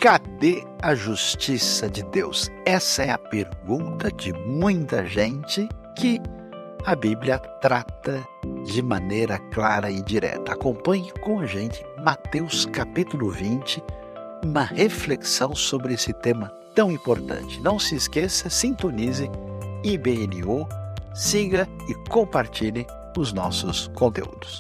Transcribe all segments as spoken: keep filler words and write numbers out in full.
Cadê a justiça de Deus? Essa é a pergunta de muita gente que a Bíblia trata de maneira clara e direta. Acompanhe com a gente Mateus capítulo vinte, uma reflexão sobre esse tema tão importante. Não se esqueça, sintonize I B N U, siga e compartilhe os nossos conteúdos.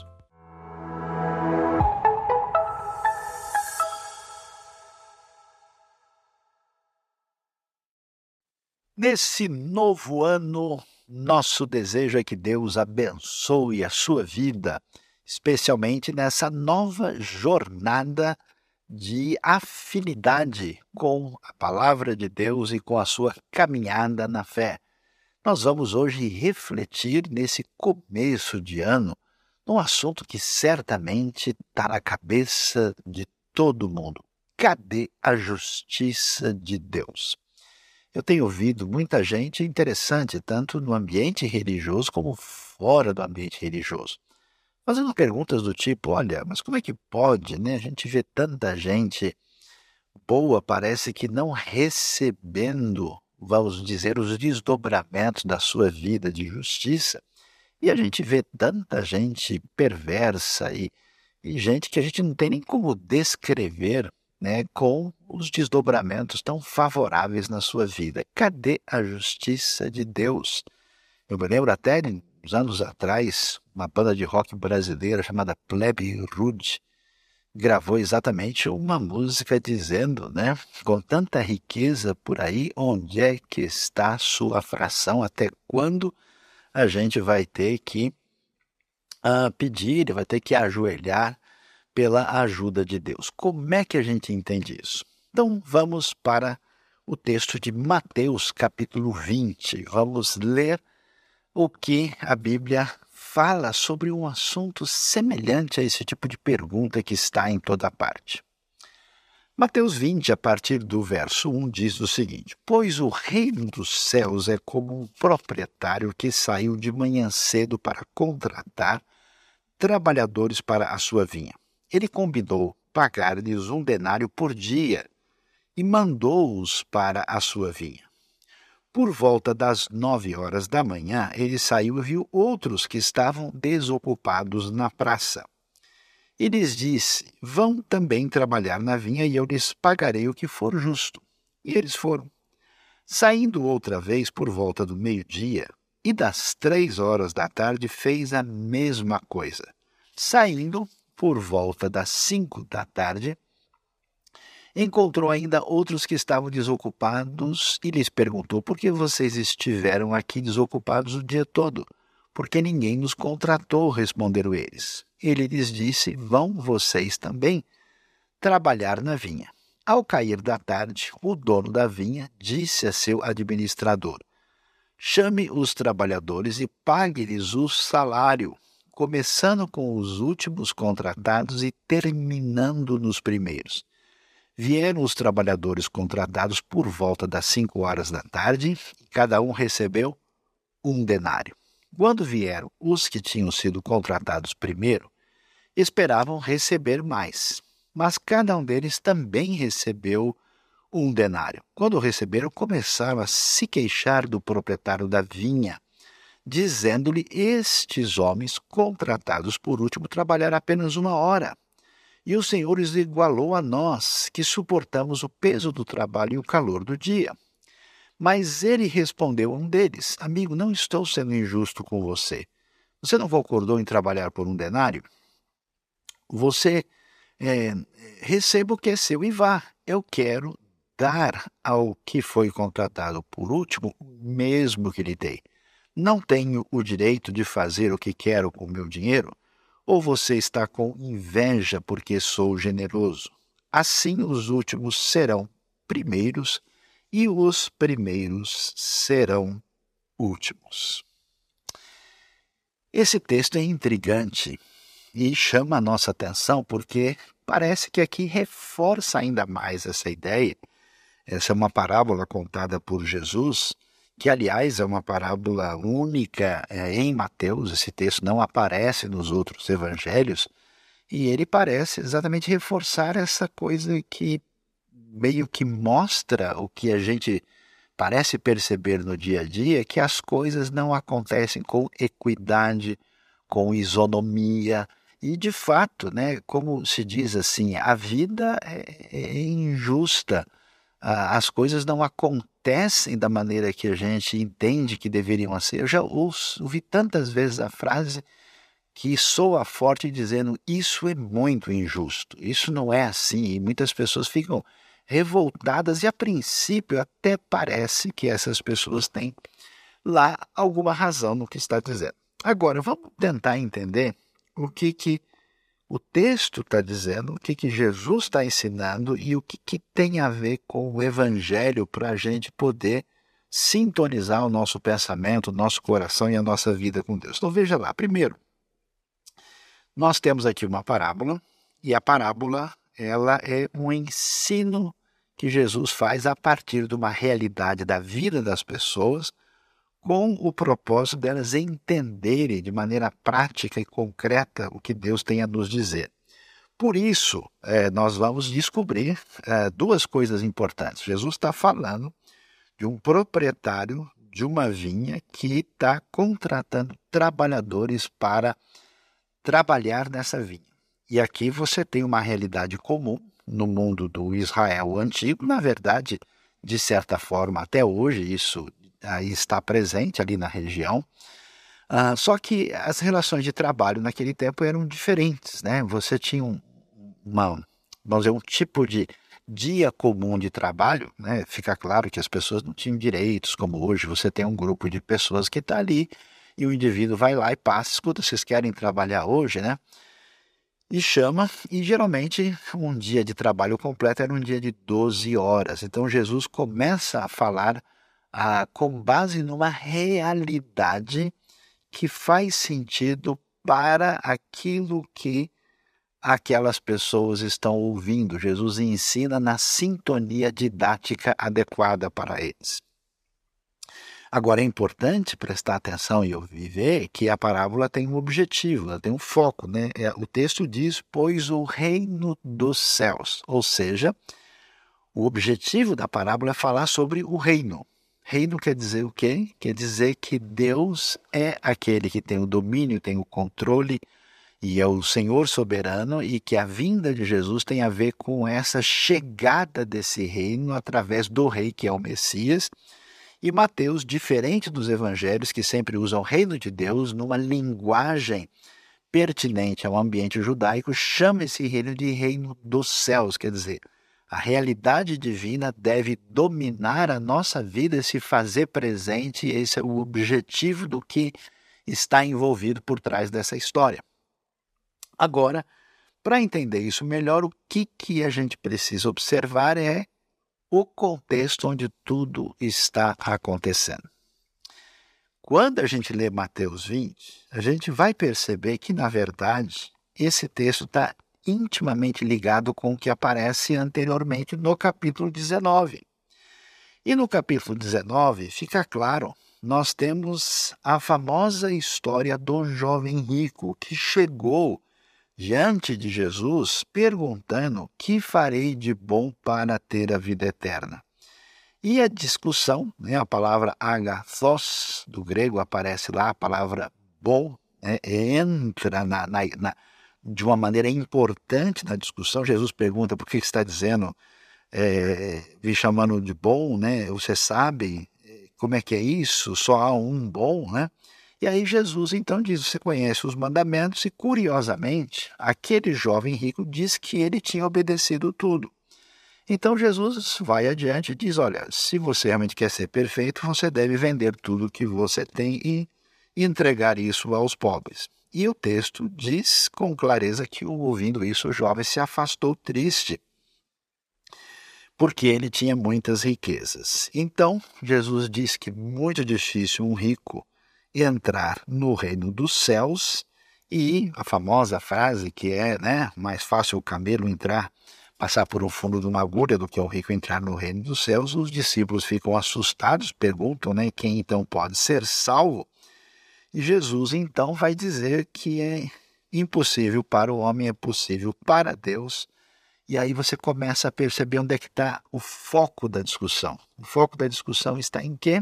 Nesse novo ano, nosso desejo é que Deus abençoe a sua vida, especialmente nessa nova jornada de afinidade com a palavra de Deus e com a sua caminhada na fé. Nós vamos hoje refletir nesse começo de ano num assunto que certamente está na cabeça de todo mundo. Cadê a justiça de Deus? Eu tenho ouvido muita gente interessante, tanto no ambiente religioso como fora do ambiente religioso, fazendo perguntas do tipo, olha, mas como é que pode, né? A gente vê tanta gente boa, parece que não recebendo, vamos dizer, os desdobramentos da sua vida de justiça, e a gente vê tanta gente perversa e, e gente que a gente não tem nem como descrever, né, com os desdobramentos tão favoráveis na sua vida. Cadê a justiça de Deus? Eu me lembro até, uns anos atrás, uma banda de rock brasileira chamada Plebe Rude gravou exatamente uma música dizendo, né, com tanta riqueza por aí, onde é que está a sua fração? Até quando a gente vai ter que uh, pedir, vai ter que ajoelhar pela ajuda de Deus? Como é que a gente entende isso? Então, vamos para o texto de Mateus, capítulo vinte. Vamos ler o que a Bíblia fala sobre um assunto semelhante a esse tipo de pergunta que está em toda parte. Mateus vinte, a partir do verso um, diz o seguinte: Pois o reino dos céus é como um proprietário que saiu de manhã cedo para contratar trabalhadores para a sua vinha. Ele combinou pagar-lhes um denário por dia e mandou-os para a sua vinha. Por volta das nove horas da manhã, ele saiu e viu outros que estavam desocupados na praça. E lhes disse, vão também trabalhar na vinha e eu lhes pagarei o que for justo. E eles foram. Saindo outra vez por volta do meio-dia e das três horas da tarde, fez a mesma coisa. Saindo por volta das cinco da tarde, encontrou ainda outros que estavam desocupados e lhes perguntou, por que vocês estiveram aqui desocupados o dia todo? Porque ninguém nos contratou, responderam eles. Ele lhes disse, vão vocês também trabalhar na vinha. Ao cair da tarde, o dono da vinha disse a seu administrador, chame os trabalhadores e pague-lhes o salário, começando com os últimos contratados e terminando nos primeiros. Vieram os trabalhadores contratados por volta das cinco horas da tarde, e cada um recebeu um denário. Quando vieram os que tinham sido contratados primeiro, esperavam receber mais, mas cada um deles também recebeu um denário. Quando receberam, começaram a se queixar do proprietário da vinha, dizendo-lhe, estes homens contratados por último trabalharam apenas uma hora, e o Senhor os igualou a nós, que suportamos o peso do trabalho e o calor do dia. Mas ele respondeu a um deles, amigo, não estou sendo injusto com você. Você não concordou em trabalhar por um denário? Você é, receba o que é seu e vá. Eu quero dar ao que foi contratado por último o mesmo que lhe dei. Não tenho o direito de fazer o que quero com o meu dinheiro? Ou você está com inveja porque sou generoso? Assim os últimos serão primeiros e os primeiros serão últimos. Esse texto é intrigante e chama a nossa atenção porque parece que aqui reforça ainda mais essa ideia. Essa é uma parábola contada por Jesus, que, aliás, é uma parábola única é, em Mateus. Esse texto não aparece nos outros evangelhos, e ele parece exatamente reforçar essa coisa que meio que mostra o que a gente parece perceber no dia a dia, que as coisas não acontecem com equidade, com isonomia. E, de fato, né, como se diz assim, a vida é, é injusta. Ah, as coisas não acontecem da maneira que a gente entende que deveriam ser. Eu já ouço, ouvi tantas vezes a frase que soa forte dizendo isso é muito injusto, isso não é assim, e muitas pessoas ficam revoltadas e a princípio até parece que essas pessoas têm lá alguma razão no que está dizendo. Agora, vamos tentar entender o que, que o texto está dizendo, o que, que Jesus está ensinando e o que, que tem a ver com o Evangelho para a gente poder sintonizar o nosso pensamento, o nosso coração e a nossa vida com Deus. Então veja lá, primeiro, nós temos aqui uma parábola, e a parábola ela é um ensino que Jesus faz a partir de uma realidade da vida das pessoas, com o propósito delas entenderem de maneira prática e concreta o que Deus tem a nos dizer. Por isso, eh, nós vamos descobrir eh, duas coisas importantes. Jesus está falando de um proprietário de uma vinha que está contratando trabalhadores para trabalhar nessa vinha. E aqui você tem uma realidade comum no mundo do Israel antigo, na verdade, de certa forma, até hoje isso aí está presente ali na região, ah, só que as relações de trabalho naquele tempo eram diferentes, né? Você tinha um, uma, vamos dizer, um tipo de dia comum de trabalho, né? Fica claro que as pessoas não tinham direitos, como hoje você tem um grupo de pessoas que está ali e o indivíduo vai lá e passa, escuta, vocês querem trabalhar hoje, né? E chama, e geralmente um dia de trabalho completo era um dia de doze horas. Então Jesus começa a falar ah, com base numa realidade que faz sentido para aquilo que aquelas pessoas estão ouvindo. Jesus ensina na sintonia didática adequada para eles. Agora, é importante prestar atenção e ouvir ver que a parábola tem um objetivo, ela tem um foco, né? O texto diz, pois o reino dos céus, ou seja, o objetivo da parábola é falar sobre o reino. Reino quer dizer o quê? Quer dizer que Deus é aquele que tem o domínio, tem o controle e é o Senhor soberano, e que a vinda de Jesus tem a ver com essa chegada desse reino através do rei que é o Messias. E Mateus, diferente dos evangelhos que sempre usam o reino de Deus numa linguagem pertinente ao ambiente judaico, chama esse reino de reino dos céus, quer dizer, a realidade divina deve dominar a nossa vida e se fazer presente, esse é o objetivo do que está envolvido por trás dessa história. Agora, para entender isso melhor, o que, que a gente precisa observar é o contexto onde tudo está acontecendo. Quando a gente lê Mateus vinte, a gente vai perceber que, na verdade, esse texto está intimamente ligado com o que aparece anteriormente no capítulo dezenove. E no capítulo dezenove, fica claro, nós temos a famosa história do jovem rico que chegou diante de Jesus perguntando: que farei de bom para ter a vida eterna? E a discussão, né, a palavra agathos, do grego aparece lá, a palavra bom, né, entra na, na, na, de uma maneira importante na discussão. Jesus pergunta: por que está dizendo, é, me chamando de bom, né? Você sabe como é que é isso? Só há um bom, né? E aí Jesus então diz, você conhece os mandamentos, e curiosamente, aquele jovem rico diz que ele tinha obedecido tudo. Então Jesus vai adiante e diz, olha, se você realmente quer ser perfeito, você deve vender tudo que você tem e entregar isso aos pobres. E o texto diz com clareza que, ouvindo isso, o jovem se afastou triste, porque ele tinha muitas riquezas. Então Jesus diz que é muito difícil um rico entrar no reino dos céus, e a famosa frase que é, né, mais fácil o camelo entrar, passar por um fundo de uma agulha do que o rico entrar no reino dos céus. Os discípulos ficam assustados, perguntam, né, quem então pode ser salvo? E Jesus então vai dizer que é impossível para o homem, é possível para Deus, E aí você começa a perceber onde é que está o foco da discussão. O foco da discussão está em quê?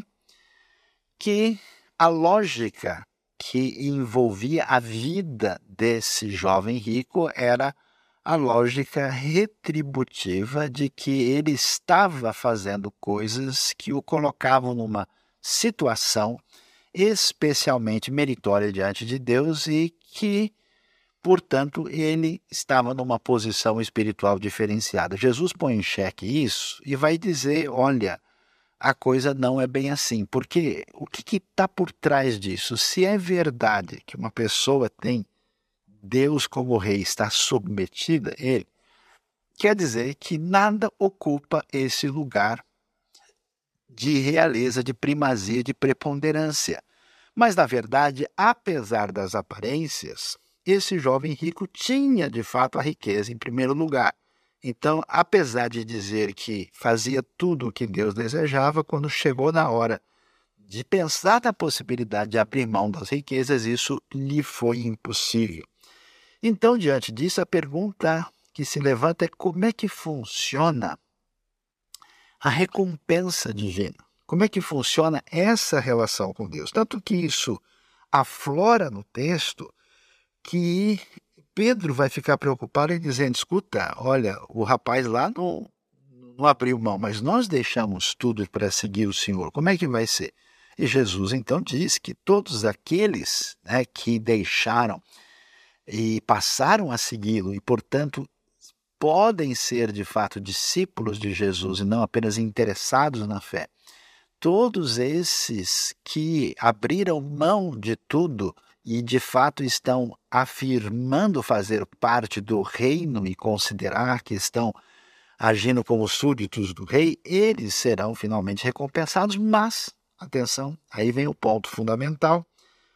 Que a lógica que envolvia a vida desse jovem rico era a lógica retributiva de que ele estava fazendo coisas que o colocavam numa situação especialmente meritória diante de Deus e que, portanto, ele estava numa posição espiritual diferenciada. Jesus põe em xeque isso e vai dizer, olha, a coisa não é bem assim. Porque o que está por trás disso? Se é verdade que uma pessoa tem Deus como rei, está submetida a ele, quer dizer que nada ocupa esse lugar de realeza, de primazia, de preponderância. Mas, na verdade, apesar das aparências, esse jovem rico tinha, de fato, a riqueza em primeiro lugar. Então, apesar de dizer que fazia tudo o que Deus desejava, quando chegou na hora de pensar na possibilidade de abrir mão das riquezas, isso lhe foi impossível. Então, diante disso, a pergunta que se levanta é como é que funciona a recompensa divina? Como é que funciona essa relação com Deus? Tanto que isso aflora no texto que Pedro vai ficar preocupado e dizendo, escuta, olha, o rapaz lá não, não abriu mão, mas nós deixamos tudo para seguir o Senhor. Como é que vai ser? E Jesus então diz que todos aqueles, né, que deixaram e passaram a segui-lo e, portanto, podem ser de fato discípulos de Jesus e não apenas interessados na fé. Todos esses que abriram mão de tudo e de fato estão afirmando fazer parte do reino e considerar que estão agindo como súditos do rei, eles serão finalmente recompensados, mas, atenção, aí vem o ponto fundamental,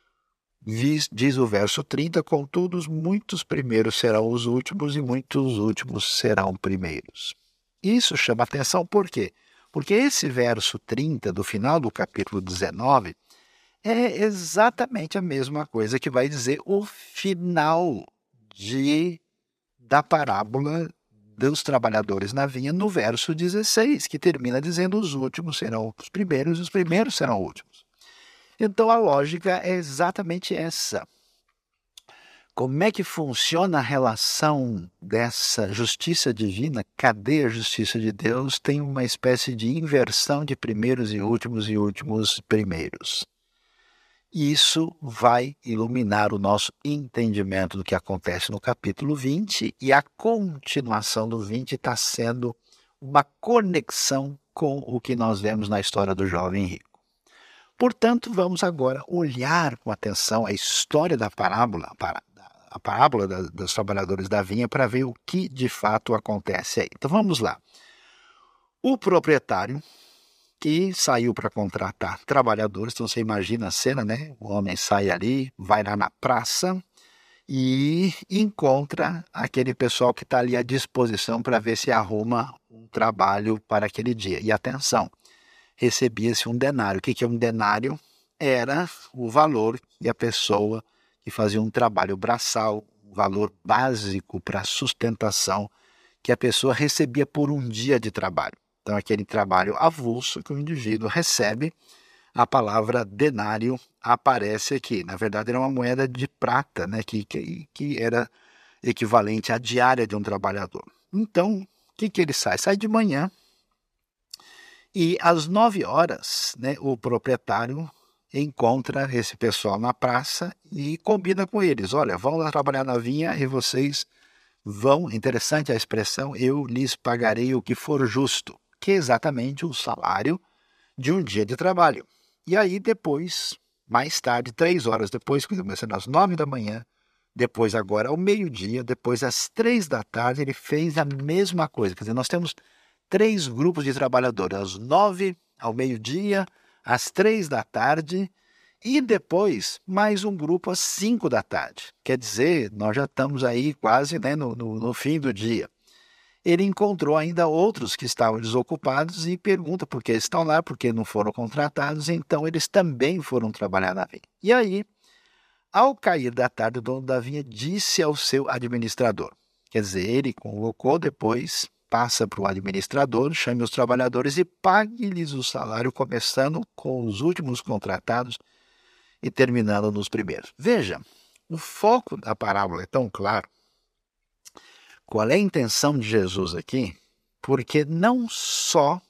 diz o verso trinta, contudo, muitos primeiros serão os últimos e muitos últimos serão primeiros. Isso chama atenção por quê? Porque esse verso trinta do final do capítulo dezenove é exatamente a mesma coisa que vai dizer o final de, da parábola dos trabalhadores na vinha no verso dezesseis, que termina dizendo os últimos serão os primeiros e os primeiros serão últimos. Então a lógica é exatamente essa. Como é que funciona a relação dessa justiça divina? Cadê a justiça de Deus? Tem uma espécie de inversão de primeiros e últimos e últimos primeiros. Isso vai iluminar o nosso entendimento do que acontece no capítulo vinte, e a continuação do vinte está sendo uma conexão com o que nós vemos na história do jovem rico. Portanto, vamos agora olhar com atenção a história da parábola, a parábola dos trabalhadores da vinha, para ver o que de fato acontece aí. Então vamos lá. O proprietário que saiu para contratar trabalhadores, então você imagina a cena, né? O homem sai ali, vai lá na praça e encontra aquele pessoal que está ali à disposição para ver se arruma um trabalho para aquele dia. E atenção, recebia-se um denário. O que é um denário? Era o valor que a pessoa que fazia um trabalho braçal, um valor básico para a sustentação que a pessoa recebia por um dia de trabalho. Então, aquele trabalho avulso que o indivíduo recebe, a palavra denário aparece aqui. Na verdade, era uma moeda de prata, né, que, que, que era equivalente à diária de um trabalhador. Então, o que, que ele sai? Sai de manhã e às nove horas, né, o proprietário encontra esse pessoal na praça e combina com eles. Olha, vão lá trabalhar na vinha e vocês vão, interessante a expressão, eu lhes pagarei o que for justo, que é exatamente o salário de um dia de trabalho. E aí depois, mais tarde, três horas depois, começando às nove da manhã, depois agora ao meio-dia, depois às três da tarde, ele fez a mesma coisa. Quer dizer, nós temos três grupos de trabalhadores, às nove, ao meio-dia, às três da tarde e depois mais um grupo às cinco da tarde. Quer dizer, nós já estamos aí quase, né, no, no, no fim do dia. Ele encontrou ainda outros que estavam desocupados e pergunta por que estão lá, por que não foram contratados, então eles também foram trabalhar na vinha. E aí, ao cair da tarde, o dono da vinha disse ao seu administrador, Quer dizer, ele convocou, depois passa para o administrador, chame os trabalhadores e pague-lhes o salário, começando com os últimos contratados e terminando nos primeiros. Veja, o foco da parábola é tão claro. Qual é a intenção de Jesus aqui? Porque não só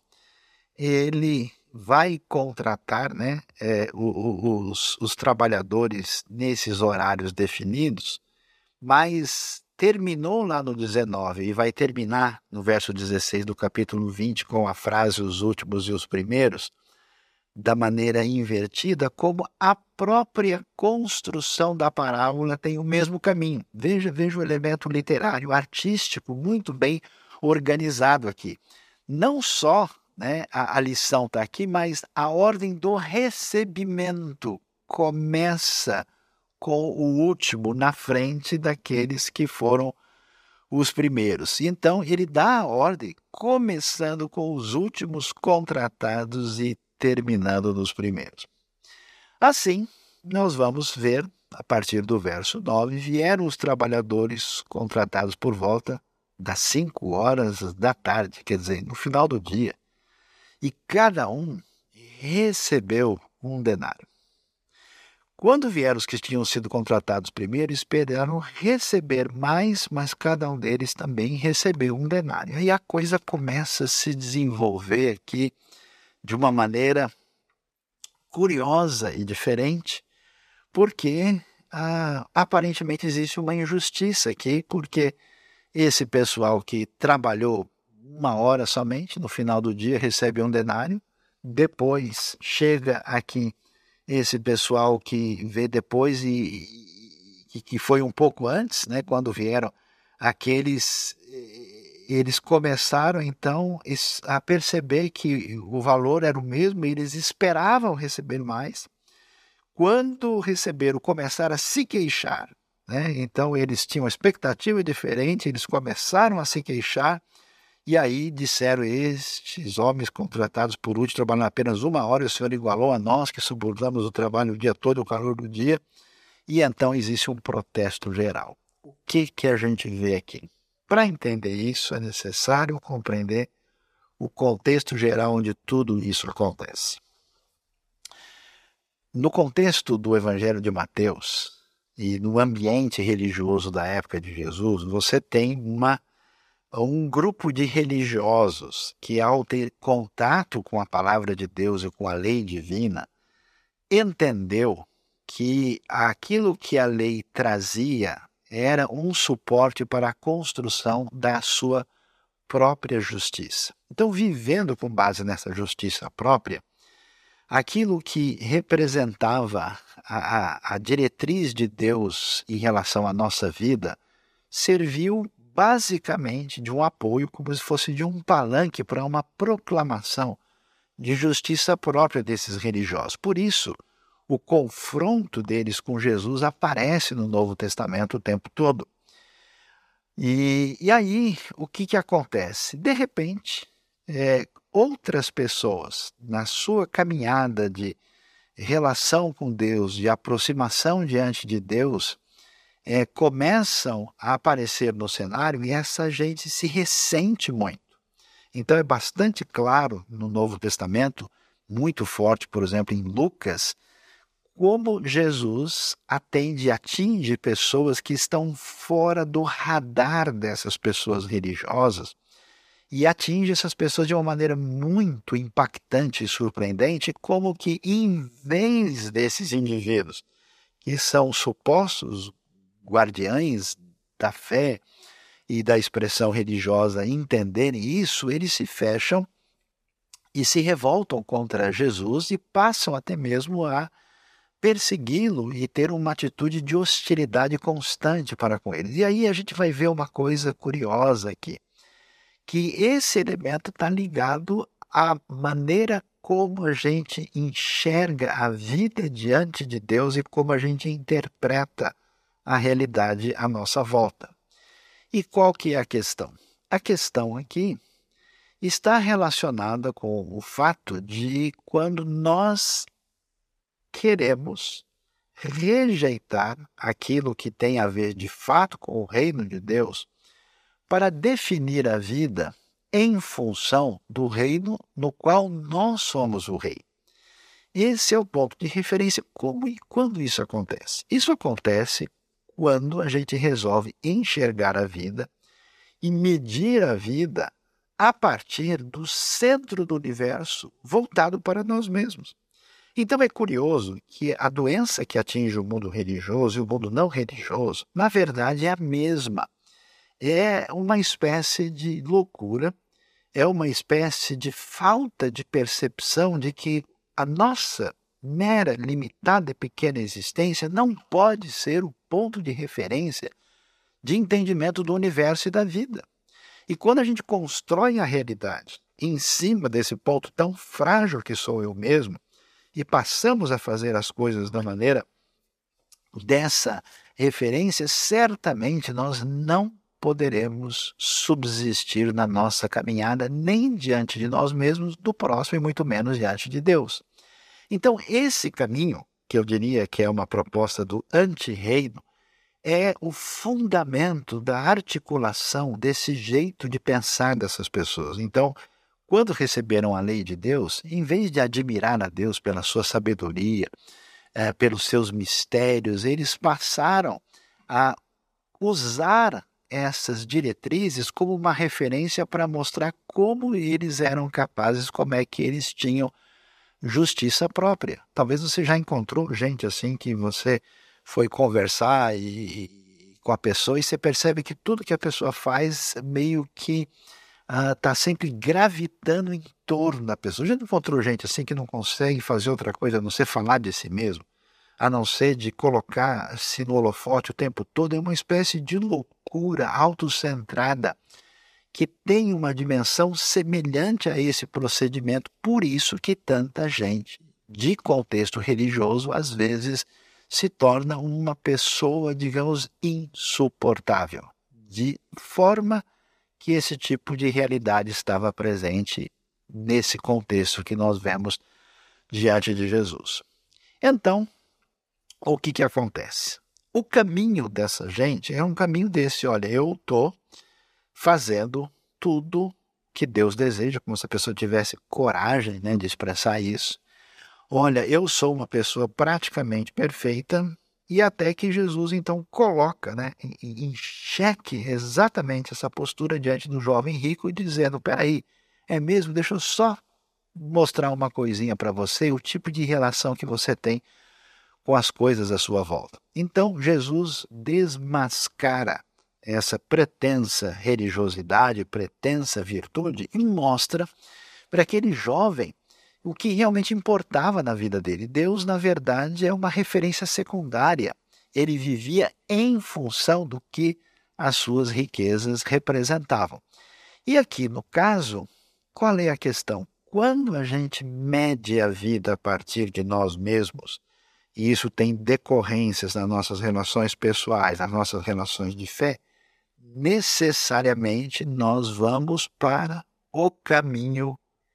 ele vai contratar, né, é, os, os trabalhadores nesses horários definidos, mas terminou lá no dezenove e vai terminar no verso dezesseis do capítulo vinte com a frase os últimos e os primeiros, da maneira invertida, como a própria construção da parábola tem o mesmo caminho. Veja, veja o elemento literário, artístico, muito bem organizado aqui. Não só, né, a, a lição está aqui, mas a ordem do recebimento começa com o último na frente daqueles que foram os primeiros. Então, ele dá a ordem começando com os últimos contratados e terminando nos primeiros. Assim, nós vamos ver, a partir do verso nove, vieram os trabalhadores contratados por volta das cinco horas da tarde, quer dizer, no final do dia, e cada um recebeu um denário. Quando vieram os que tinham sido contratados primeiro, esperaram receber mais, mas cada um deles também recebeu um denário. Aí a coisa começa a se desenvolver aqui de uma maneira curiosa e diferente, porque ah, aparentemente existe uma injustiça aqui, porque esse pessoal que trabalhou uma hora somente, no final do dia recebe um denário, depois chega aqui esse pessoal que vê depois e, e que foi um pouco antes, né, quando vieram aqueles, eles começaram então a perceber que o valor era o mesmo e eles esperavam receber mais. Quando receberam, começaram a se queixar, né? Então eles tinham uma expectativa diferente, eles começaram a se queixar. E aí disseram, estes homens contratados por último trabalham apenas uma hora, e o Senhor igualou a nós que suportamos o trabalho o dia todo, o calor do dia. E então existe um protesto geral. O que, que a gente vê aqui? Para entender isso, é necessário compreender o contexto geral onde tudo isso acontece. No contexto do Evangelho de Mateus e no ambiente religioso da época de Jesus, você tem uma um grupo de religiosos que, ao ter contato com a palavra de Deus e com a lei divina, entendeu que aquilo que a lei trazia era um suporte para a construção da sua própria justiça. Então, vivendo com base nessa justiça própria, aquilo que representava a, a, a diretriz de Deus em relação à nossa vida serviu basicamente de um apoio, como se fosse de um palanque para uma proclamação de justiça própria desses religiosos. Por isso, o confronto deles com Jesus aparece no Novo Testamento o tempo todo. E, e aí, o que, que acontece? De repente, é, outras pessoas, na sua caminhada de relação com Deus, de aproximação diante de Deus, É, começam a aparecer no cenário e essa gente se ressente muito. Então é bastante claro no Novo Testamento, muito forte, por exemplo, em Lucas, como Jesus atende e atinge pessoas que estão fora do radar dessas pessoas religiosas e atinge essas pessoas de uma maneira muito impactante e surpreendente, como que em vez desses indivíduos que são supostos guardiães da fé e da expressão religiosa entenderem isso, eles se fecham e se revoltam contra Jesus e passam até mesmo a persegui-lo e ter uma atitude de hostilidade constante para com eles. E aí a gente vai ver uma coisa curiosa aqui, que esse elemento está ligado à maneira como a gente enxerga a vida diante de Deus e como a gente interpreta a realidade à nossa volta. E qual que é a questão? A questão aqui está relacionada com o fato de quando nós queremos rejeitar aquilo que tem a ver de fato com o reino de Deus, para definir a vida em função do reino no qual nós somos o rei. Esse é o ponto de referência. Como e quando isso acontece? Isso acontece quando a gente resolve enxergar a vida e medir a vida a partir do centro do universo voltado para nós mesmos. Então é curioso que a doença que atinge o mundo religioso e o mundo não religioso, na verdade, é a mesma. É uma espécie de loucura, é uma espécie de falta de percepção de que a nossa mera, limitada e pequena existência não pode ser o ponto de referência de entendimento do universo e da vida. E quando a gente constrói a realidade em cima desse ponto tão frágil que sou eu mesmo, e passamos a fazer as coisas da maneira dessa referência, certamente nós não poderemos subsistir na nossa caminhada, nem diante de nós mesmos, do próximo e muito menos diante de Deus. Então, esse caminho, que eu diria que é uma proposta do anti-reino, é o fundamento da articulação desse jeito de pensar dessas pessoas. Então, quando receberam a lei de Deus, em vez de admirar a Deus pela sua sabedoria, é, pelos seus mistérios, eles passaram a usar essas diretrizes como uma referência para mostrar como eles eram capazes, como é que eles tinham justiça própria. Talvez você já encontrou gente assim que você foi conversar e, e, com a pessoa e você percebe que tudo que a pessoa faz meio que está uh, sempre gravitando em torno da pessoa. Já encontrou gente assim que não consegue fazer outra coisa a não ser falar de si mesmo, a não ser de colocar-se no holofote o tempo todo? É uma espécie de loucura autocentrada que tem uma dimensão semelhante a esse procedimento. Por isso que tanta gente de contexto religioso às vezes se torna uma pessoa, digamos, insuportável, de forma que esse tipo de realidade estava presente nesse contexto que nós vemos diante de Jesus. Então, o que que acontece? O caminho dessa gente é um caminho desse: olha, eu estou fazendo tudo que Deus deseja, como se a pessoa tivesse coragem, né, de expressar isso. Olha, eu sou uma pessoa praticamente perfeita, e até que Jesus então coloca, né, em, em xeque exatamente essa postura diante do jovem rico, dizendo: peraí, é mesmo? Deixa eu só mostrar uma coisinha para você, o tipo de relação que você tem com as coisas à sua volta. Então Jesus desmascara essa pretensa religiosidade, pretensa virtude, e mostra para aquele jovem o que realmente importava na vida dele. Deus, na verdade, é uma referência secundária. Ele vivia em função do que as suas riquezas representavam. E aqui, no caso, qual é a questão? Quando a gente mede a vida a partir de nós mesmos, e isso tem decorrências nas nossas relações pessoais, nas nossas relações de fé, necessariamente nós vamos para o caminho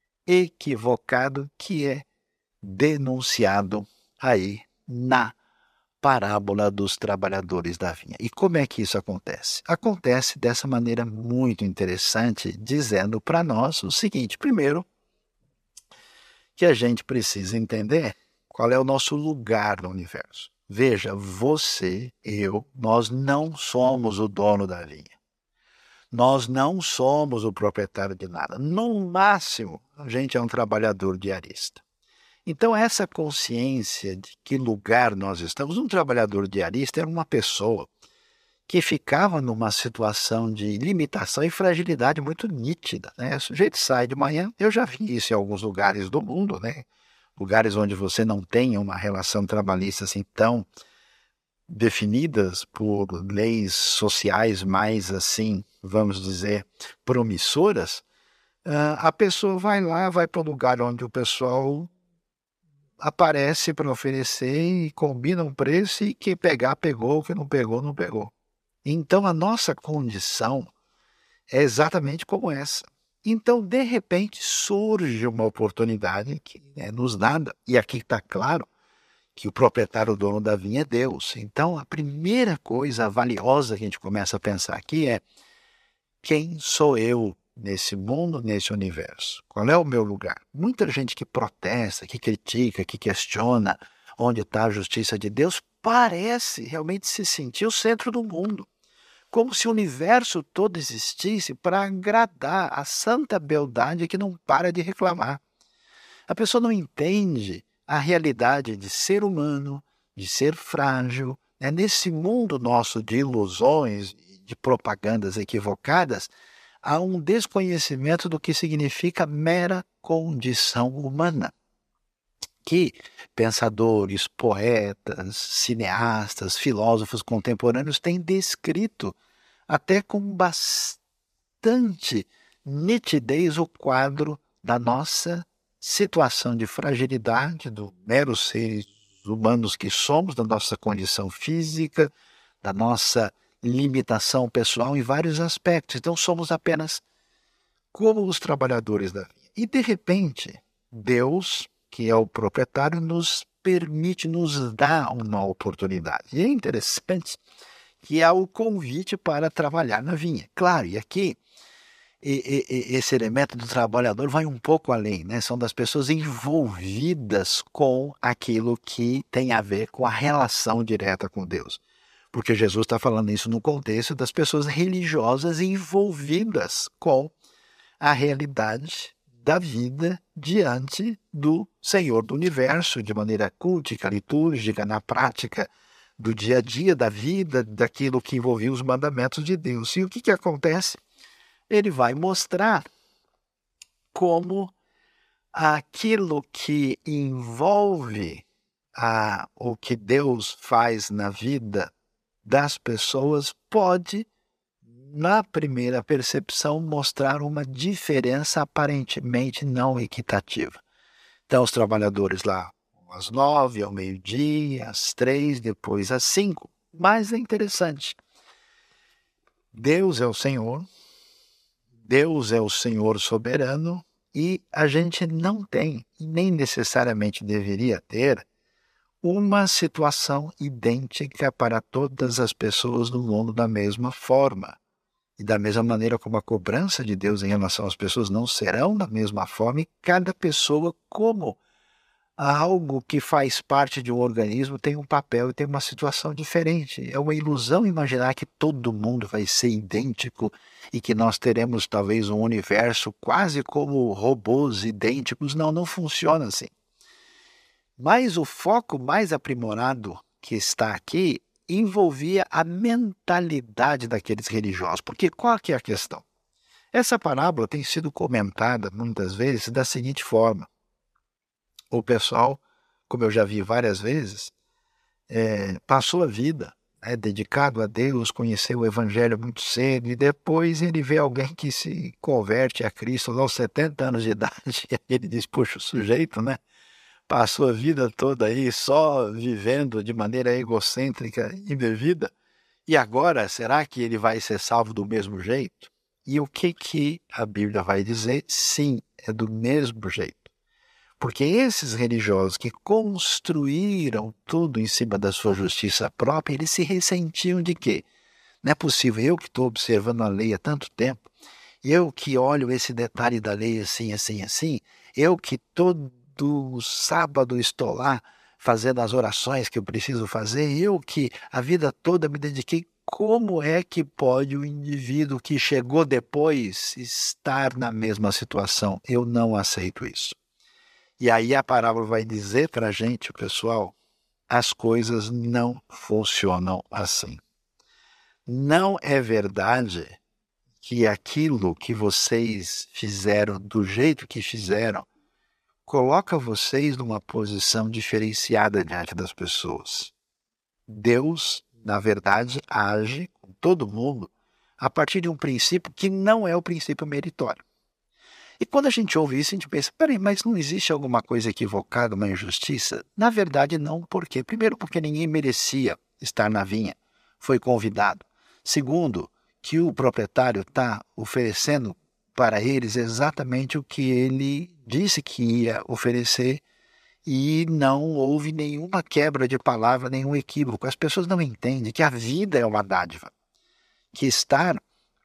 equivocado que é denunciado aí na parábola dos trabalhadores da vinha. E como é que isso acontece? Acontece dessa maneira muito interessante, dizendo para nós o seguinte: primeiro, que a gente precisa entender qual é o nosso lugar no universo. Veja, você, eu, nós não somos o dono da vinha. Nós não somos o proprietário de nada. No máximo, a gente é um trabalhador diarista. Então, essa consciência de que lugar nós estamos, um trabalhador diarista era uma pessoa que ficava numa situação de limitação e fragilidade muito nítida, né? O sujeito sai de manhã, eu já vi isso em alguns lugares do mundo, né? Lugares onde você não tem uma relação trabalhista assim tão definidas por leis sociais mais assim, vamos dizer, promissoras. Uh, a pessoa vai lá, vai para o lugar onde o pessoal aparece para oferecer e combina um preço, e quem pegar, pegou, quem não pegou, não pegou. Então, a nossa condição é exatamente como essa. Então, de repente, surge uma oportunidade que é nos dada, e aqui está claro que o proprietário, o dono da vinha é Deus. Então, a primeira coisa valiosa que a gente começa a pensar aqui é: quem sou eu nesse mundo, nesse universo? Qual é o meu lugar? Muita gente que protesta, que critica, que questiona onde está a justiça de Deus, parece realmente se sentir o centro do mundo, como se o universo todo existisse para agradar a santa beldade que não para de reclamar. A pessoa não entende a realidade de ser humano, de ser frágil. Né? Nesse mundo nosso de ilusões, de propagandas equivocadas, há um desconhecimento do que significa mera condição humana, que pensadores, poetas, cineastas, filósofos contemporâneos têm descrito até com bastante nitidez o quadro da nossa situação de fragilidade, do meros seres humanos que somos, da nossa condição física, da nossa limitação pessoal em vários aspectos. Então somos apenas como os trabalhadores da vinha. E de repente, Deus, que é o proprietário, nos permite, nos dá uma oportunidade. E é interessante que há o convite para trabalhar na vinha. Claro, e aqui e, e, esse elemento do trabalhador vai um pouco além, né? São das pessoas envolvidas com aquilo que tem a ver com a relação direta com Deus. Porque Jesus está falando isso no contexto das pessoas religiosas envolvidas com a realidade da vida diante do Senhor do Universo, de maneira cultica, litúrgica, na prática do dia a dia da vida, daquilo que envolvia os mandamentos de Deus. E o que, que acontece? Ele vai mostrar como aquilo que envolve a, o que Deus faz na vida das pessoas pode, na primeira percepção, mostrar uma diferença aparentemente não equitativa. Então, os trabalhadores lá, às nove, ao meio-dia, às três, depois às cinco. Mas é interessante. Deus é o Senhor, Deus é o Senhor soberano, e a gente não tem, e nem necessariamente deveria ter, uma situação idêntica para todas as pessoas do mundo da mesma forma. E da mesma maneira como a cobrança de Deus em relação às pessoas não serão da mesma forma, e cada pessoa, como algo que faz parte de um organismo, tem um papel e tem uma situação diferente. É uma ilusão imaginar que todo mundo vai ser idêntico e que nós teremos talvez um universo quase como robôs idênticos. Não, não funciona assim. Mas o foco mais aprimorado que está aqui envolvia a mentalidade daqueles religiosos. Porque qual que é a questão? Essa parábola tem sido comentada muitas vezes da seguinte forma. O pessoal, como eu já vi várias vezes, é, passou a vida é, dedicado a Deus, conheceu o Evangelho muito cedo, e depois ele vê alguém que se converte a Cristo aos setenta anos de idade, e ele diz, poxa, o sujeito, né? Passou a vida toda aí só vivendo de maneira egocêntrica e indevida, e agora, será que ele vai ser salvo do mesmo jeito? E o que, que a Bíblia vai dizer? Sim, é do mesmo jeito. Porque esses religiosos que construíram tudo em cima da sua justiça própria, eles se ressentiam de quê? Não é possível, eu que estou observando a lei há tanto tempo, eu que olho esse detalhe da lei assim, assim, assim, eu que todo sábado estou lá fazendo as orações que eu preciso fazer, eu que a vida toda me dediquei, como é que pode o indivíduo que chegou depois estar na mesma situação? Eu não aceito isso. E aí a parábola vai dizer para a gente, pessoal, as coisas não funcionam assim. Não é verdade que aquilo que vocês fizeram do jeito que fizeram coloca vocês numa posição diferenciada diante das pessoas. Deus, na verdade, age com todo mundo a partir de um princípio que não é o princípio meritório. E quando a gente ouve isso, a gente pensa, peraí, mas não existe alguma coisa equivocada, uma injustiça? Na verdade, não. Por quê? Primeiro, porque ninguém merecia estar na vinha, foi convidado. Segundo, que o proprietário está oferecendo para eles exatamente o que ele disse que ia oferecer, e não houve nenhuma quebra de palavra, nenhum equívoco. As pessoas não entendem que a vida é uma dádiva, que estar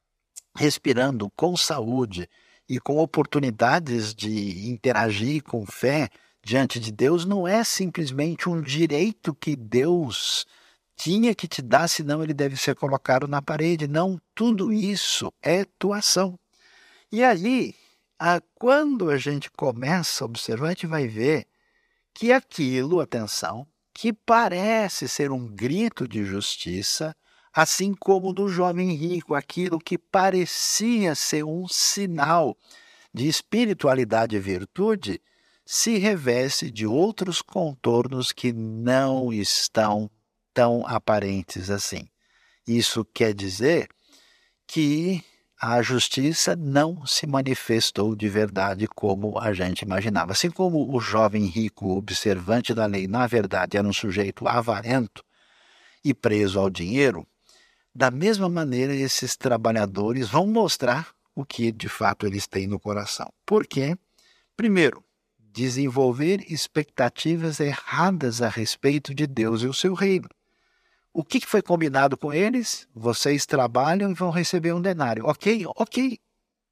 respirando com saúde e com oportunidades de interagir com fé diante de Deus, não é simplesmente um direito que Deus tinha que te dar, senão ele deve ser colocado na parede. Não, tudo isso é tua ação. E ali, a, quando a gente começa a observar, a gente vai ver que aquilo, atenção, que parece ser um grito de justiça, assim como do jovem rico, aquilo que parecia ser um sinal de espiritualidade e virtude, se reveste de outros contornos que não estão tão aparentes assim. Isso quer dizer que a justiça não se manifestou de verdade como a gente imaginava. Assim como o jovem rico observante da lei, na verdade, era um sujeito avarento e preso ao dinheiro, da mesma maneira esses trabalhadores vão mostrar o que de fato eles têm no coração. Por quê? Primeiro, desenvolver expectativas erradas a respeito de Deus e o seu reino. O que foi combinado com eles? Vocês trabalham e vão receber um denário. Ok? Ok.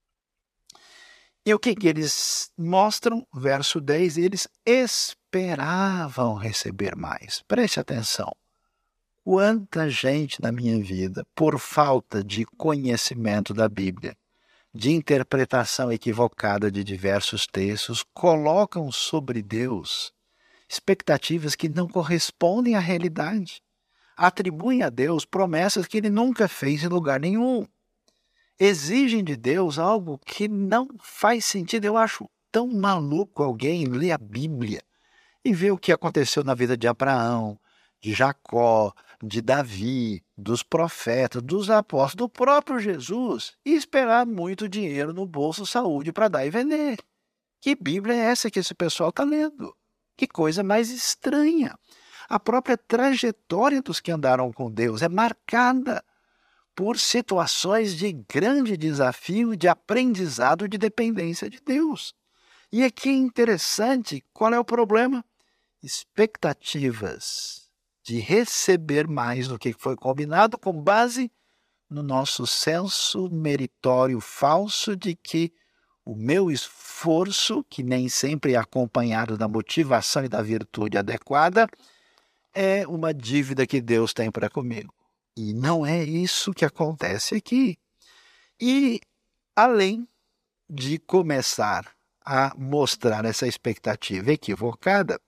E o que, que eles mostram? Verso dez, eles esperavam receber mais. Preste atenção. Quanta gente na minha vida, por falta de conhecimento da Bíblia, de interpretação equivocada de diversos textos, colocam sobre Deus expectativas que não correspondem à realidade. Atribuem a Deus promessas que ele nunca fez em lugar nenhum. Exigem de Deus algo que não faz sentido. Eu acho tão maluco alguém ler a Bíblia e ver o que aconteceu na vida de Abraão, de Jacó, de Davi, dos profetas, dos apóstolos, do próprio Jesus, e esperar muito dinheiro no bolso, saúde para dar e vender. Que Bíblia é essa que esse pessoal está lendo? Que coisa mais estranha. A própria trajetória dos que andaram com Deus é marcada por situações de grande desafio, de aprendizado, de dependência de Deus. E aqui é interessante, qual é o problema? Expectativas de receber mais do que foi combinado com base no nosso senso meritório falso de que o meu esforço, que nem sempre é acompanhado da motivação e da virtude adequada, é uma dívida que Deus tem para comigo. E não é isso que acontece aqui. E, além de começar a mostrar essa expectativa equivocada,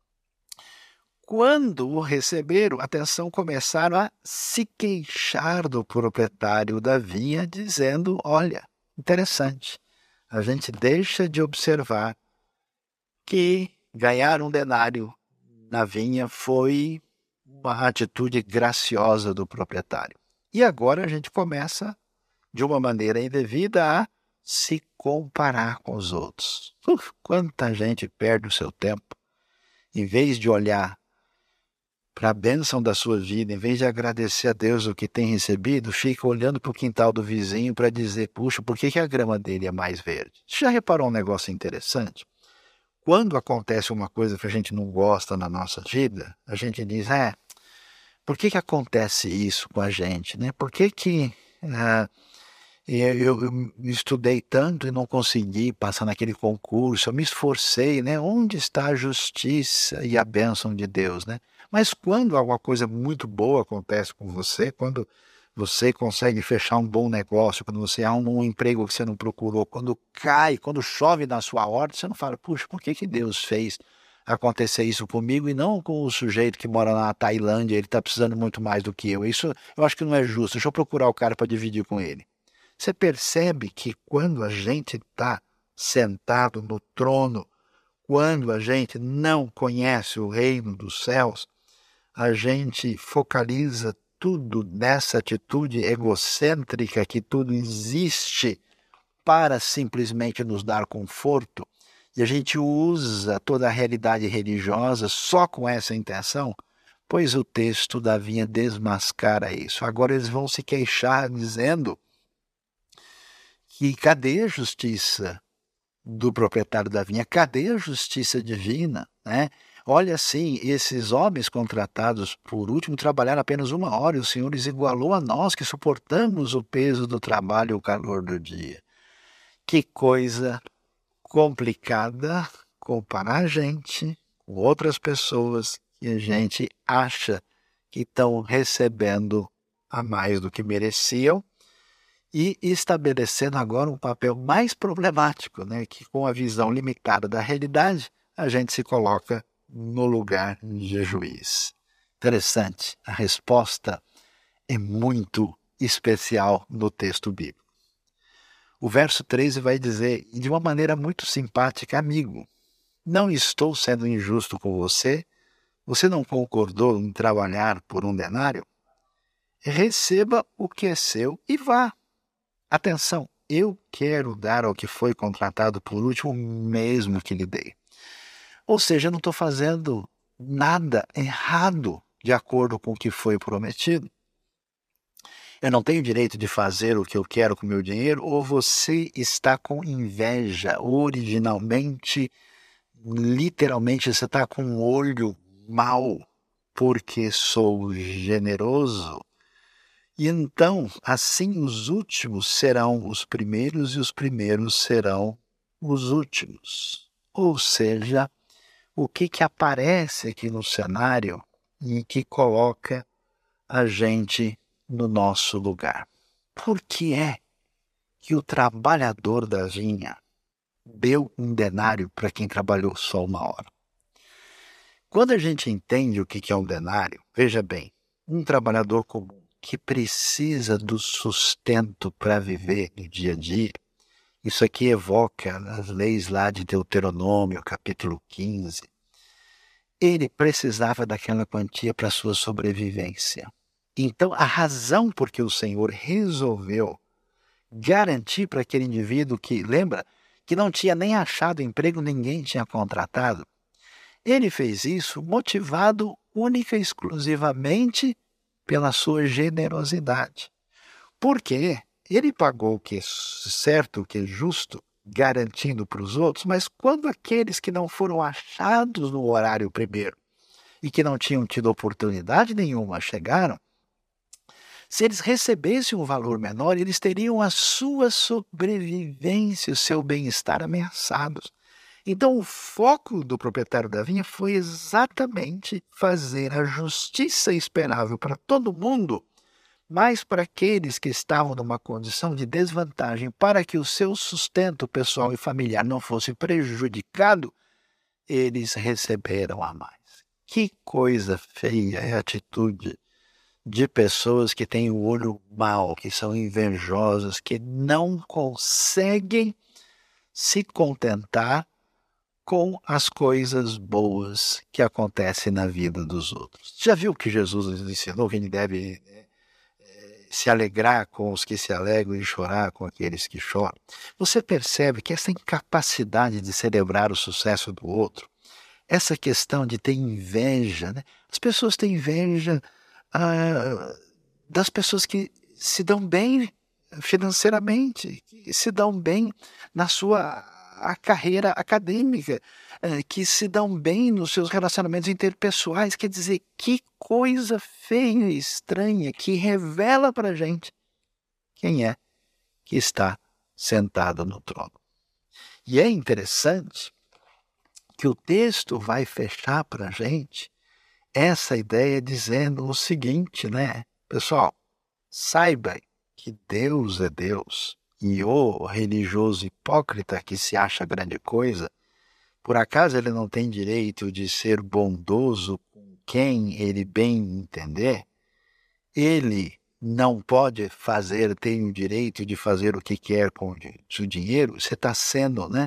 quando o receberam, atenção, começaram a se queixar do proprietário da vinha, dizendo, olha, interessante, a gente deixa de observar que ganhar um denário na vinha foi uma atitude graciosa do proprietário. E agora a gente começa, de uma maneira indevida, a se comparar com os outros. Uf, quanta gente perde o seu tempo, em vez de olhar para a bênção da sua vida, em vez de agradecer a Deus o que tem recebido, fica olhando para o quintal do vizinho para dizer, puxa, por que, que a grama dele é mais verde? Já reparou um negócio interessante? Quando acontece uma coisa que a gente não gosta na nossa vida, a gente diz, é, por que, que acontece isso com a gente? Né? Por que, que ah, eu, eu, eu estudei tanto e não consegui passar naquele concurso, eu me esforcei, né? Onde está a justiça e a bênção de Deus? Né? Mas quando alguma coisa muito boa acontece com você, quando você consegue fechar um bom negócio, quando você arruma um emprego que você não procurou, quando cai, quando chove na sua horta, você não fala, puxa, por que, que Deus fez acontecer isso comigo e não com o sujeito que mora na Tailândia, ele está precisando muito mais do que eu. Isso eu acho que não é justo, deixa eu procurar o cara para dividir com ele. Você percebe que quando a gente está sentado no trono, quando a gente não conhece o reino dos céus, a gente focaliza tudo nessa atitude egocêntrica que tudo existe para simplesmente nos dar conforto, e a gente usa toda a realidade religiosa só com essa intenção, pois o texto da vinha desmascara isso. Agora eles vão se queixar dizendo que cadê a justiça do proprietário da vinha? Cadê a justiça divina? Né? Olha, sim, esses homens contratados por último trabalharam apenas uma hora e o Senhor os igualou a nós que suportamos o peso do trabalho e o calor do dia. Que coisa complicada comparar a gente com outras pessoas que a gente acha que estão recebendo a mais do que mereciam e estabelecendo agora um papel mais problemático, né? Que com a visão limitada da realidade, a gente se coloca no lugar de juiz. Interessante, a resposta é muito especial no texto bíblico. O verso treze vai dizer, de uma maneira muito simpática, amigo, não estou sendo injusto com você? Você não concordou em trabalhar por um denário? Receba o que é seu e vá. Atenção, eu quero dar ao que foi contratado por último o mesmo que lhe dei. Ou seja, eu não estou fazendo nada errado de acordo com o que foi prometido. Eu não tenho direito de fazer o que eu quero com o meu dinheiro, ou você está com inveja. Originalmente, literalmente, você está com um olho mau, porque sou generoso. E então, assim, os últimos serão os primeiros e os primeiros serão os últimos. Ou seja, o que, que aparece aqui no cenário e que coloca a gente no nosso lugar. Por que é que o trabalhador da vinha deu um denário para quem trabalhou só uma hora? Quando a gente entende o que é um denário, veja bem, um trabalhador comum que precisa do sustento para viver no dia a dia, isso aqui evoca as leis lá de Deuteronômio, capítulo quinze, ele precisava daquela quantia para sua sobrevivência. Então, a razão por que o Senhor resolveu garantir para aquele indivíduo que, lembra, que não tinha nem achado emprego, ninguém tinha contratado, ele fez isso motivado única e exclusivamente pela sua generosidade. Porque ele pagou o que é certo, o que é justo, garantindo para os outros, mas quando aqueles que não foram achados no horário primeiro e que não tinham tido oportunidade nenhuma chegaram, se eles recebessem um valor menor, eles teriam a sua sobrevivência, o seu bem-estar ameaçados. Então, o foco do proprietário da vinha foi exatamente fazer a justiça esperável para todo mundo, mas para aqueles que estavam numa condição de desvantagem, para que o seu sustento pessoal e familiar não fosse prejudicado, eles receberam a mais. Que coisa feia é a atitude de pessoas que têm o olho mau, que são invejosas, que não conseguem se contentar com as coisas boas que acontecem na vida dos outros. Já viu que Jesus nos ensinou que a gente deve é, se alegrar com os que se alegram e chorar com aqueles que choram? Você percebe que essa incapacidade de celebrar o sucesso do outro, essa questão de ter inveja, né? As pessoas têm inveja ah, das pessoas que se dão bem financeiramente, que se dão bem na sua a carreira acadêmica, que se dão bem nos seus relacionamentos interpessoais. Quer dizer, que coisa feia e estranha que revela para a gente quem é que está sentado no trono. E é interessante que o texto vai fechar para a gente essa ideia dizendo o seguinte, né? Pessoal, saiba que Deus é Deus. E o religioso hipócrita que se acha grande coisa, por acaso ele não tem direito de ser bondoso com quem ele bem entender? Ele não pode fazer, tem o direito de fazer o que quer com o dinheiro? Você está sendo, né,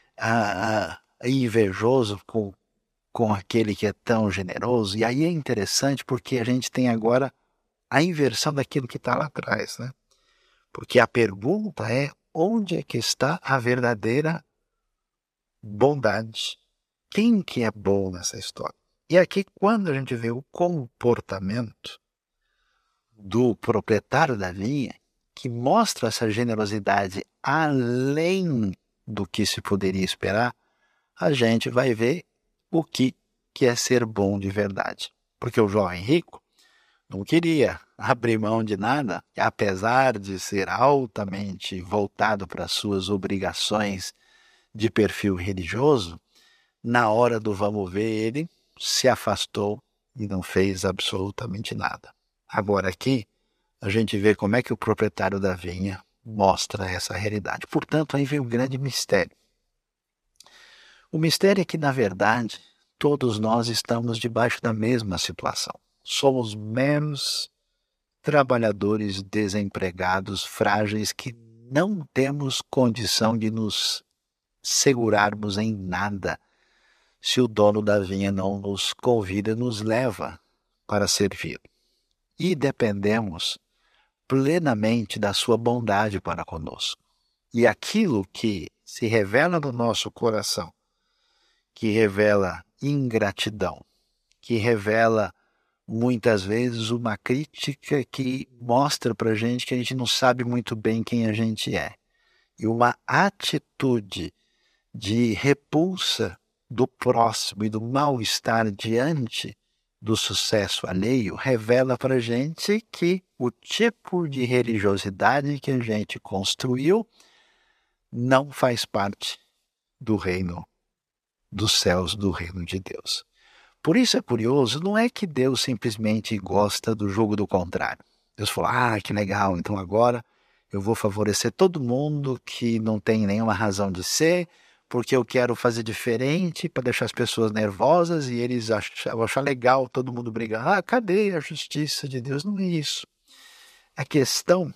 a, a, invejoso com, com aquele que é tão generoso? E aí é interessante porque a gente tem agora a inversão daquilo que está lá atrás, né? Porque a pergunta é, onde é que está a verdadeira bondade? Quem que é bom nessa história? E aqui, quando a gente vê o comportamento do proprietário da vinha, que mostra essa generosidade além do que se poderia esperar, a gente vai ver o que que é ser bom de verdade. Porque o jovem rico não queria abrir mão de nada, e apesar de ser altamente voltado para suas obrigações de perfil religioso, na hora do vamos ver, ele se afastou e não fez absolutamente nada. Agora aqui, a gente vê como é que o proprietário da vinha mostra essa realidade. Portanto, aí vem o grande mistério. O mistério é que, na verdade, todos nós estamos debaixo da mesma situação. Somos meros trabalhadores desempregados, frágeis, que não temos condição de nos segurarmos em nada se o dono da vinha não nos convida e nos leva para servir. E dependemos plenamente da sua bondade para conosco. E aquilo que se revela no nosso coração, que revela ingratidão, que revela muitas vezes uma crítica que mostra para a gente que a gente não sabe muito bem quem a gente é. E uma atitude de repulsa do próximo e do mal-estar diante do sucesso alheio revela para a gente que o tipo de religiosidade que a gente construiu não faz parte do reino dos céus, do reino de Deus. Por isso é curioso, não é que Deus simplesmente gosta do jogo do contrário. Deus falou, ah, que legal, então agora eu vou favorecer todo mundo que não tem nenhuma razão de ser, porque eu quero fazer diferente para deixar as pessoas nervosas e eles acham, achar legal todo mundo brigar. Ah, cadê a justiça de Deus? Não é isso. A questão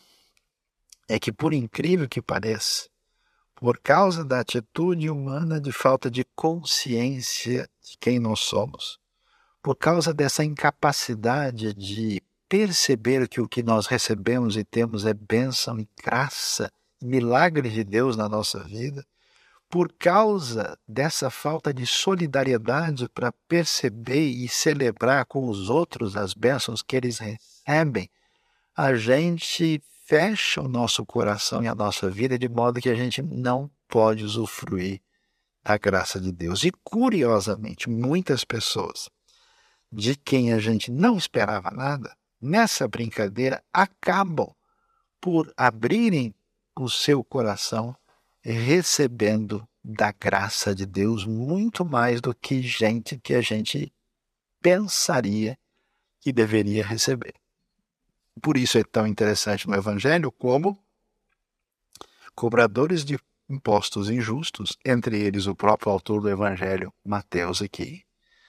é que, por incrível que pareça, por causa da atitude humana de falta de consciência de quem nós somos, por causa dessa incapacidade de perceber que o que nós recebemos e temos é bênção e graça, milagre de Deus na nossa vida, por causa dessa falta de solidariedade para perceber e celebrar com os outros as bênçãos que eles recebem, a gente fecha o nosso coração e a nossa vida de modo que a gente não pode usufruir da graça de Deus. E, curiosamente, muitas pessoas de quem a gente não esperava nada, nessa brincadeira, acabam por abrirem o seu coração recebendo da graça de Deus muito mais do que gente que a gente pensaria que deveria receber. Por isso é tão interessante no Evangelho como cobradores de impostos injustos, entre eles o próprio autor do Evangelho, Mateus aqui,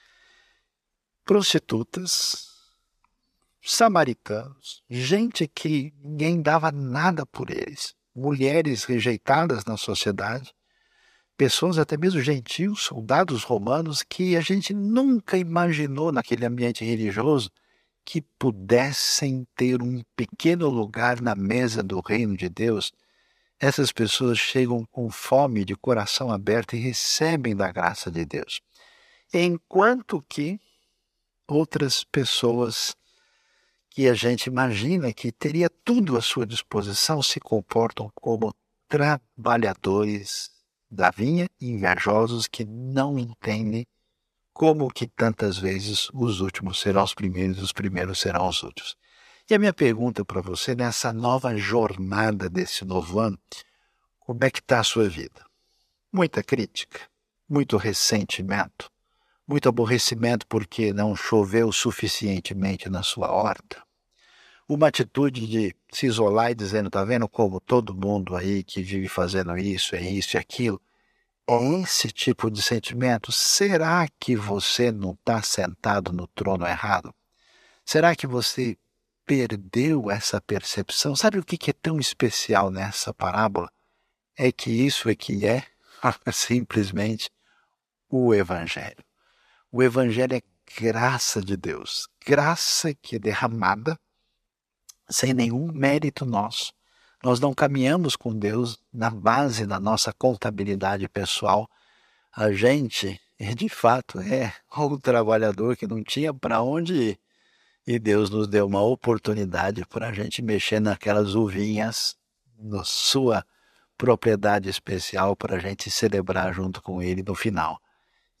prostitutas, samaritanos, gente que ninguém dava nada por eles, mulheres rejeitadas na sociedade, pessoas até mesmo gentios, soldados romanos que a gente nunca imaginou naquele ambiente religioso que pudessem ter um pequeno lugar na mesa do reino de Deus. Essas pessoas chegam com fome, de coração aberto e recebem da graça de Deus. Enquanto que outras pessoas que a gente imagina que teria tudo à sua disposição se comportam como trabalhadores da vinha, invejosos, que não entendem como que tantas vezes os últimos serão os primeiros e os primeiros serão os últimos. E a minha pergunta para você, nessa nova jornada desse novo ano, como é que está a sua vida? Muita crítica? Muito ressentimento? Muito aborrecimento porque não choveu suficientemente na sua horta? Uma atitude de se isolar e dizendo, tá vendo como todo mundo aí que vive fazendo isso, é isso e aquilo? É esse tipo de sentimento? Será que você não está sentado no trono errado? Será que você perdeu essa percepção? Sabe o que é tão especial nessa parábola? É que isso é que é simplesmente o Evangelho. O Evangelho é graça de Deus, graça que é derramada sem nenhum mérito nosso. Nós não caminhamos com Deus na base da nossa contabilidade pessoal. A gente, de fato, é o trabalhador que não tinha para onde ir. E Deus nos deu uma oportunidade para a gente mexer naquelas uvinhas, na sua propriedade especial, para a gente celebrar junto com Ele no final.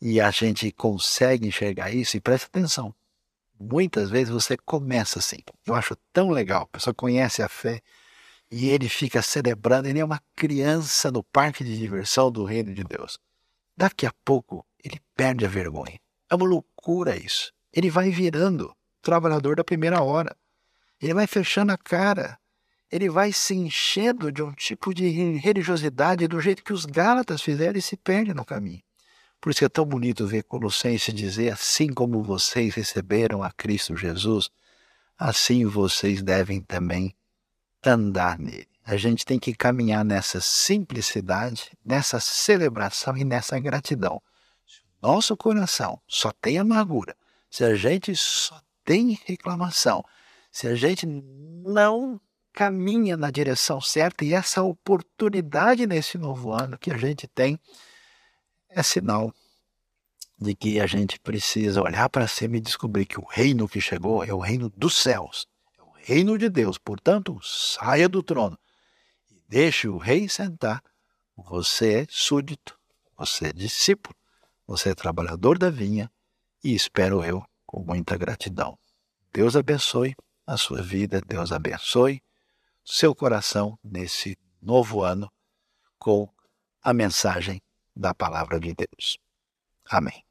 E a gente consegue enxergar isso, e presta atenção. Muitas vezes você começa assim. Eu acho tão legal. A pessoa conhece a fé e ele fica celebrando. Ele é uma criança no parque de diversão do reino de Deus. Daqui a pouco, ele perde a vergonha. É uma loucura isso. Ele vai virando trabalhador da primeira hora. Ele vai fechando a cara. Ele vai se enchendo de um tipo de religiosidade do jeito que os Gálatas fizeram e se perde no caminho. Por isso que é tão bonito ver Colossenses dizer: assim como vocês receberam a Cristo Jesus, assim vocês devem também andar nele. A gente tem que caminhar nessa simplicidade, nessa celebração e nessa gratidão. Se o nosso coração só tem amargura, se a gente só tem reclamação, se a gente não caminha na direção certa, e essa oportunidade nesse novo ano que a gente tem, é sinal de que a gente precisa olhar para cima e descobrir que o reino que chegou é o reino dos céus, é o reino de Deus. Portanto, saia do trono e deixe o rei sentar. Você é súdito, você é discípulo, você é trabalhador da vinha, e espero eu com muita gratidão. Deus abençoe a sua vida, Deus abençoe seu coração nesse novo ano com a mensagem da palavra de Deus. Amém.